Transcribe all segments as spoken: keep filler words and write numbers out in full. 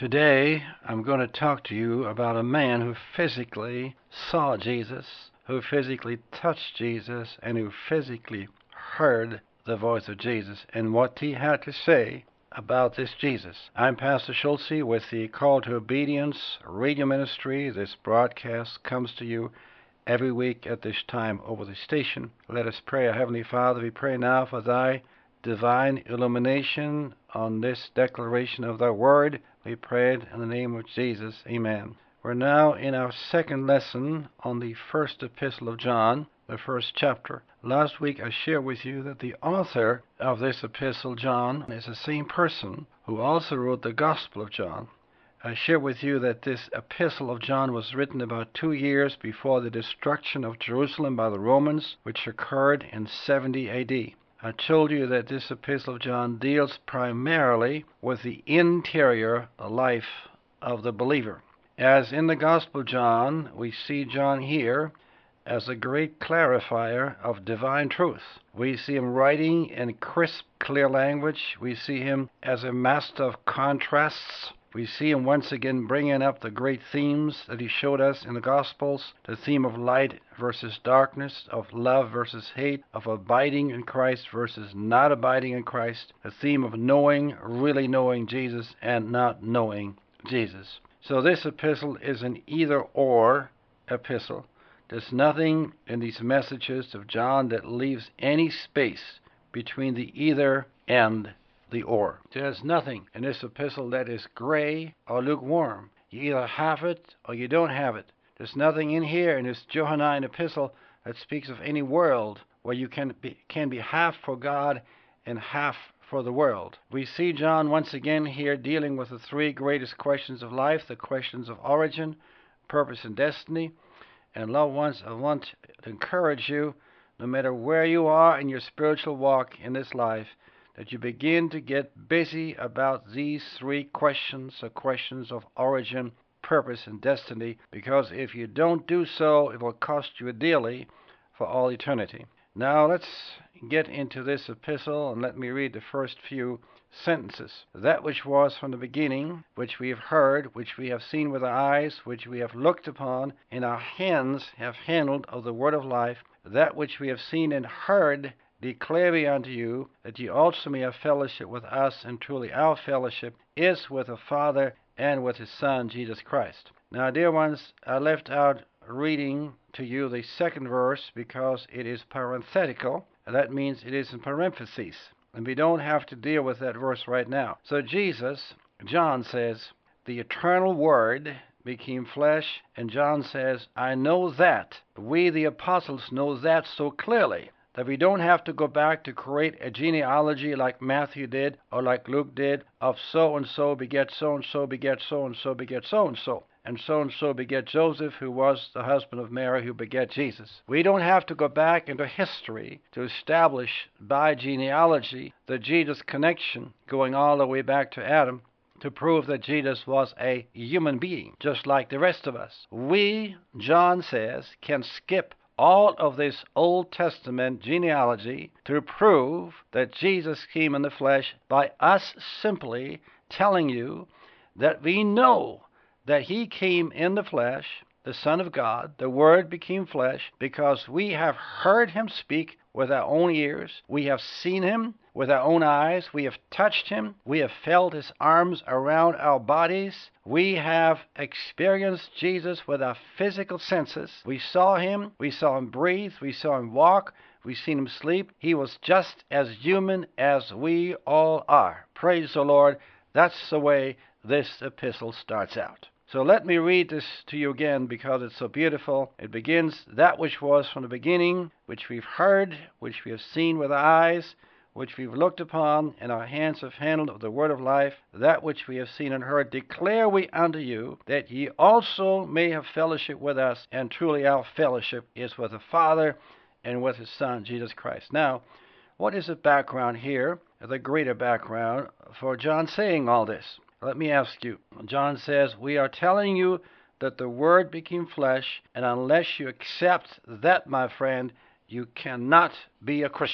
Today, I'm going to talk to you about a man who physically saw Jesus, who physically touched Jesus, and who physically heard the voice of Jesus and what he had to say about this Jesus. I'm Pastor Schultze with the Call to Obedience radio ministry. This broadcast comes to you every week at this time over the station. Let us pray. Our Heavenly Father, we pray now for thy divine illumination on this declaration of thy word. We pray it in the name of Jesus. Amen. We're now in our second lesson on the first epistle of John, the first chapter. Last week I shared with you that the author of this epistle, John, is the same person who also wrote the Gospel of John. I shared with you that this epistle of John was written about two years before the destruction of Jerusalem by the Romans, which occurred in seventy A D. I told you that this epistle of John deals primarily with the interior life of the believer. As in the Gospel of John, we see John here as a great clarifier of divine truth. We see him writing in crisp, clear language. We see him as a master of contrasts. We see him once again bringing up the great themes that he showed us in the Gospels, the theme of light versus darkness, of love versus hate, of abiding in Christ versus not abiding in Christ, the theme of knowing, really knowing Jesus, and not knowing Jesus. So this epistle is an either-or epistle. There's nothing in these messages of John that leaves any space between the either and the or. There's nothing in this epistle that is gray or lukewarm. You either have it or you don't have it. There's nothing in here in this Johannine epistle that speaks of any world where you can be, can be half for God and half for the world. We see John once again here dealing with the three greatest questions of life, the questions of origin, purpose, and destiny. And loved ones, I want to encourage you, no matter where you are in your spiritual walk in this life, that you begin to get busy about these three questions, the questions of origin, purpose, and destiny, because if you don't do so, it will cost you dearly for all eternity. Now let's get into this epistle, and let me read the first few sentences. That which was from the beginning, which we have heard, which we have seen with our eyes, which we have looked upon, and our hands have handled of the word of life, that which we have seen and heard, declare we unto you, that ye also may have fellowship with us, and truly our fellowship is with the Father and with his Son, Jesus Christ. Now, dear ones, I left out reading to you the second verse because it is parenthetical, and that means it is in parentheses, and we don't have to deal with that verse right now. So Jesus, John says, the eternal Word became flesh, and John says, I know that. We, the apostles, know that so clearly that we don't have to go back to create a genealogy like Matthew did or like Luke did of so-and-so beget so-and-so beget so-and-so beget so-and-so. And so-and-so beget Joseph, who was the husband of Mary, who beget Jesus. We don't have to go back into history to establish by genealogy the Jesus connection going all the way back to Adam to prove that Jesus was a human being, just like the rest of us. We, John says, can skip all of this Old Testament genealogy to prove that Jesus came in the flesh by us simply telling you that we know that he came in the flesh, the Son of God, the Word became flesh, because we have heard him speak with our own ears, we have seen him with our own eyes, we have touched him, we have felt his arms around our bodies, we have experienced Jesus with our physical senses. We saw him, we saw him breathe, we saw him walk, we've seen him sleep. He was just as human as we all are. Praise the Lord. That's the way this epistle starts out. So let me read this to you again because it's so beautiful. It begins, that which was from the beginning, which we've heard, which we have seen with our eyes, which we've looked upon, and our hands have handled of the word of life, that which we have seen and heard, declare we unto you, that ye also may have fellowship with us, and truly our fellowship is with the Father and with his Son, Jesus Christ. Now, what is the background here, the greater background for John saying all this? Let me ask you. John says, we are telling you that the Word became flesh, and unless you accept that, my friend, you cannot be a Christian.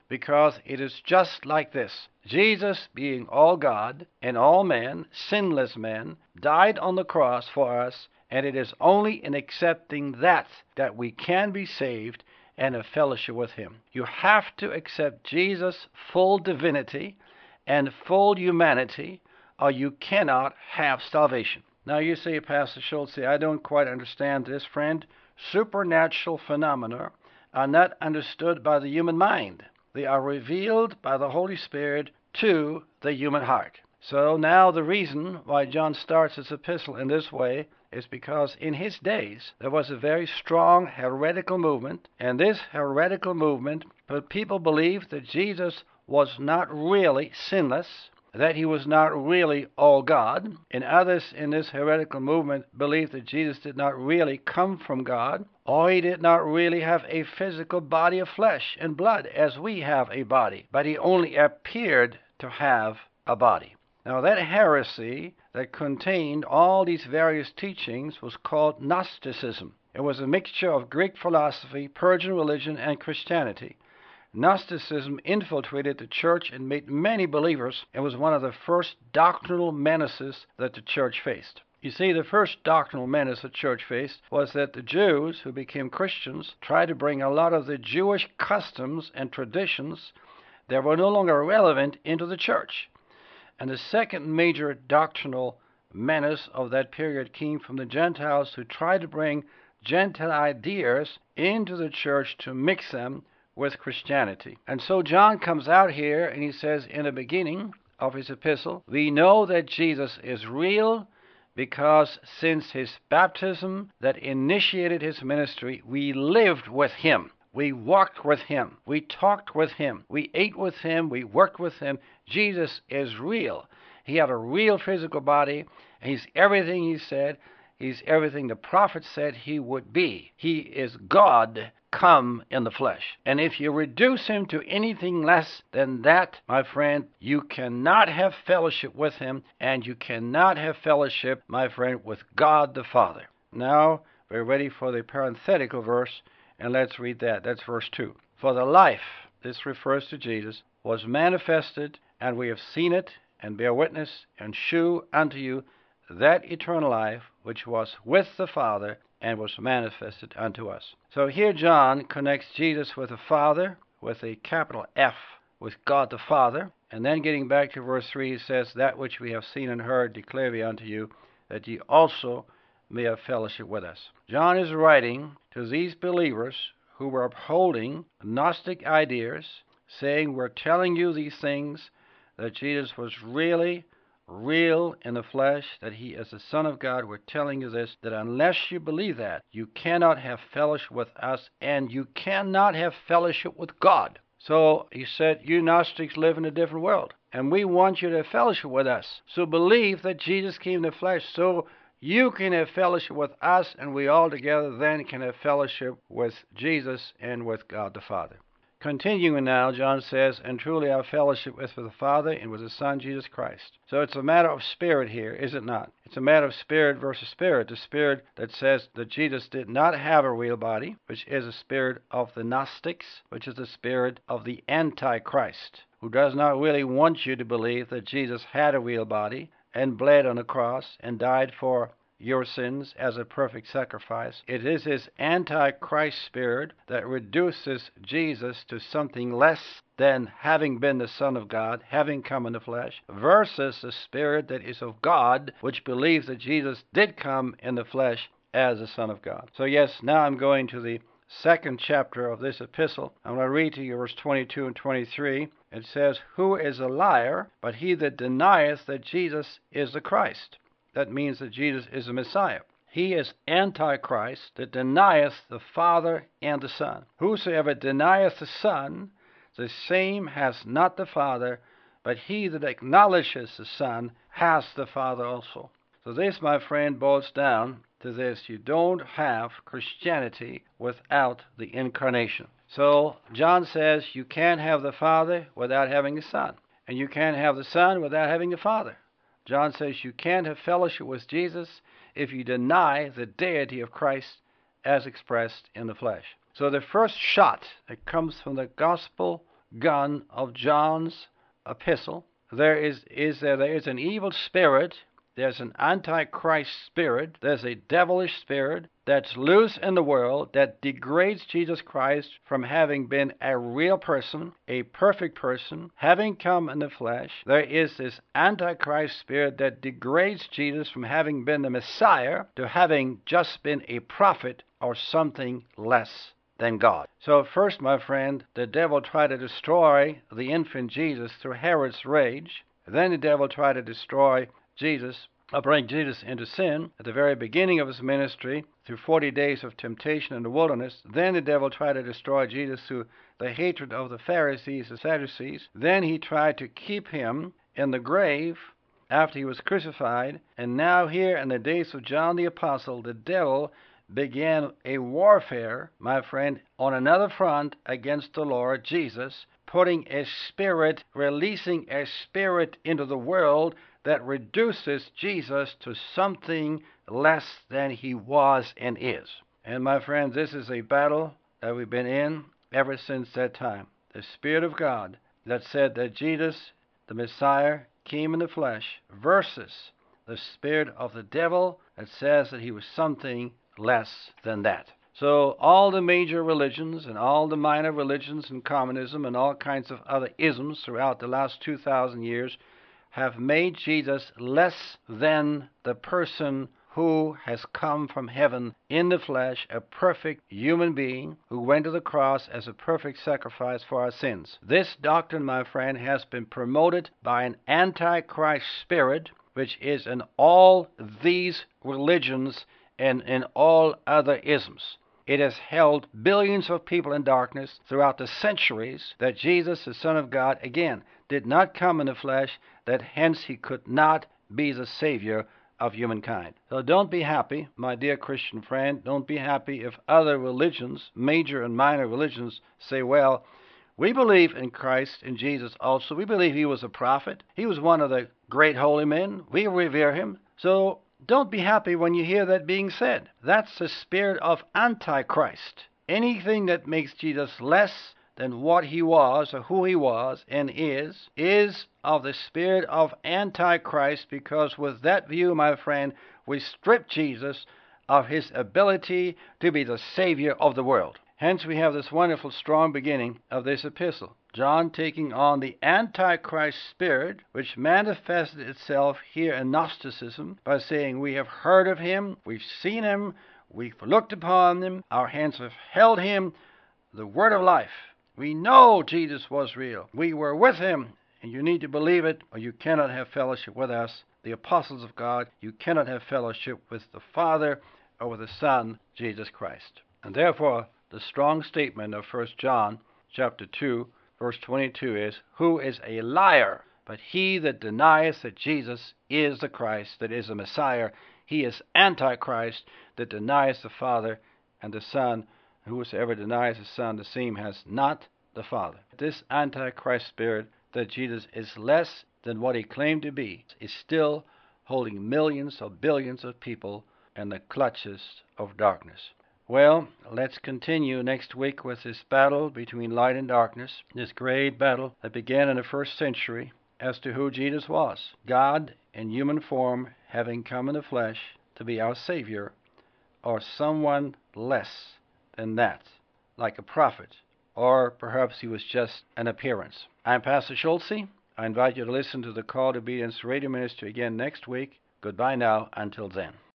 because it is just like this. Jesus, being all God and all man, sinless man, died on the cross for us, and it is only in accepting that that we can be saved and have fellowship with him. You have to accept Jesus' full divinity and full humanity, or you cannot have salvation. Now you say, Pastor Schultz, I don't quite understand this, friend. Supernatural phenomena are not understood by the human mind. They are revealed by the Holy Spirit to the human heart. So now the reason why John starts his epistle in this way is because in his days there was a very strong heretical movement, and this heretical movement, people believed that Jesus was not really sinless, that he was not really all God, and others in this heretical movement believed that Jesus did not really come from God, or he did not really have a physical body of flesh and blood as we have a body, but he only appeared to have a body. Now that heresy that contained all these various teachings was called Gnosticism. It was a mixture of Greek philosophy, Persian religion, and Christianity. Gnosticism infiltrated the church and made many believers, and was one of the first doctrinal menaces that the church faced. You see, the first doctrinal menace the church faced was that the Jews who became Christians tried to bring a lot of the Jewish customs and traditions that were no longer relevant into the church. And the second major doctrinal menace of that period came from the Gentiles who tried to bring Gentile ideas into the church to mix them with Christianity. And so John comes out here and he says in the beginning of his epistle, we know that Jesus is real because since his baptism that initiated his ministry, we lived with him. We walked with him. We talked with him. We ate with him. We worked with him. Jesus is real. He had a real physical body. He's everything he said. He's everything the prophet said he would be. He is God come in the flesh. And if you reduce him to anything less than that, my friend, you cannot have fellowship with him, and you cannot have fellowship, my friend, with God the Father. Now, we're ready for the parenthetical verse, and let's read that. That's verse two. For the life, this refers to Jesus, was manifested, and we have seen it, and bear witness, and shew unto you that eternal life which was with the Father, and was manifested unto us. So here John connects Jesus with the Father, with a capital F, with God the Father, and then getting back to verse three, he says, that which we have seen and heard declare we unto you, that ye also may have fellowship with us. John is writing to these believers who were upholding Gnostic ideas, saying, we're telling you these things, that Jesus was really real in the flesh, that he is the Son of God. We're telling you this, that unless you believe that, you cannot have fellowship with us, and you cannot have fellowship with God. So he said, you Gnostics live in a different world, and we want you to have fellowship with us. So believe that Jesus came in the flesh, so you can have fellowship with us, and we all together then can have fellowship with Jesus and with God the Father. Continuing now, John says, and truly our fellowship is with the Father and with the Son, Jesus Christ. So it's a matter of spirit here, is it not? It's a matter of spirit versus spirit. The spirit that says that Jesus did not have a real body, which is the spirit of the Gnostics, which is the spirit of the Antichrist, who does not really want you to believe that Jesus had a real body and bled on a cross and died for your sins as a perfect sacrifice. It is his Antichrist spirit that reduces Jesus to something less than having been the Son of God, having come in the flesh, versus the spirit that is of God, which believes that Jesus did come in the flesh as the Son of God. So yes, now I'm going to the second chapter of this epistle. I'm going to read to you verse twenty-two and twenty-three. It says, who is a liar but he that denieth that Jesus is the Christ? That means that Jesus is the Messiah. He is Antichrist that denieth the Father and the Son. Whosoever denieth the Son, the same has not the Father, but he that acknowledges the Son has the Father also. So this, my friend, boils down to this. You don't have Christianity without the incarnation. So John says you can't have the Father without having the Son, and you can't have the Son without having the Father. John says you can't have fellowship with Jesus if you deny the deity of Christ as expressed in the flesh. So the first shot that comes from the gospel gun of John's epistle. There is, is there, there is an evil spirit. There's an antichrist spirit. There's a devilish spirit that's loose in the world that degrades Jesus Christ from having been a real person, a perfect person, having come in the flesh. There is this antichrist spirit that degrades Jesus from having been the Messiah to having just been a prophet or something less than God. So first, my friend, the devil tried to destroy the infant Jesus through Herod's rage. Then the devil tried to destroy Jesus, or bring Jesus into sin at the very beginning of his ministry through forty days of temptation in the wilderness. Then the devil tried to destroy Jesus through the hatred of the Pharisees, the Sadducees. Then he tried to keep him in the grave after he was crucified. And now here in the days of John the Apostle, the devil began a warfare, my friend, on another front against the Lord Jesus, putting a spirit, releasing a spirit into the world that reduces Jesus to something less than he was and is. And my friends, this is a battle that we've been in ever since that time. The Spirit of God that said that Jesus, the Messiah, came in the flesh versus the spirit of the devil that says that he was something less than that. So all the major religions and all the minor religions and communism and all kinds of other isms throughout the last two thousand years have made Jesus less than the person who has come from heaven in the flesh, a perfect human being who went to the cross as a perfect sacrifice for our sins. This doctrine, my friend, has been promoted by an antichrist spirit, which is in all these religions and in all other isms. It has held billions of people in darkness throughout the centuries that Jesus, the Son of God, again, did not come in the flesh, that hence he could not be the Savior of humankind. So don't be happy, my dear Christian friend. Don't be happy if other religions, major and minor religions, say, well, we believe in Christ, in Jesus also. We believe he was a prophet. He was one of the great holy men. We revere him. So don't be happy when you hear that being said. That's the spirit of Antichrist. Anything that makes Jesus less than what he was or who he was and is, is of the spirit of Antichrist, because with that view, my friend, we strip Jesus of his ability to be the Savior of the world. Hence we have this wonderful strong beginning of this epistle. John taking on the Antichrist spirit, which manifested itself here in Gnosticism by saying, we have heard of him, we've seen him, we've looked upon him, our hands have held him, the word of life. We know Jesus was real. We were with him, and you need to believe it, or you cannot have fellowship with us, the apostles of God. You cannot have fellowship with the Father or with the Son, Jesus Christ. And therefore, the strong statement of First John chapter two, verse twenty-two is, who is a liar, but he that denieth that Jesus is the Christ, that is the Messiah, he is Antichrist, that denieth the Father and the Son. Whosoever denies the Son, the same has not the Father. This Antichrist spirit, that Jesus is less than what he claimed to be, is still holding millions or billions of people in the clutches of darkness. Well, let's continue next week with this battle between light and darkness, this great battle that began in the first century as to who Jesus was. God in human form, having come in the flesh to be our Savior, or someone less than that, like a prophet, or perhaps he was just an appearance. I'm Pastor Schulze. I invite you to listen to the Call to Obedience radio ministry again next week. Goodbye now, until then.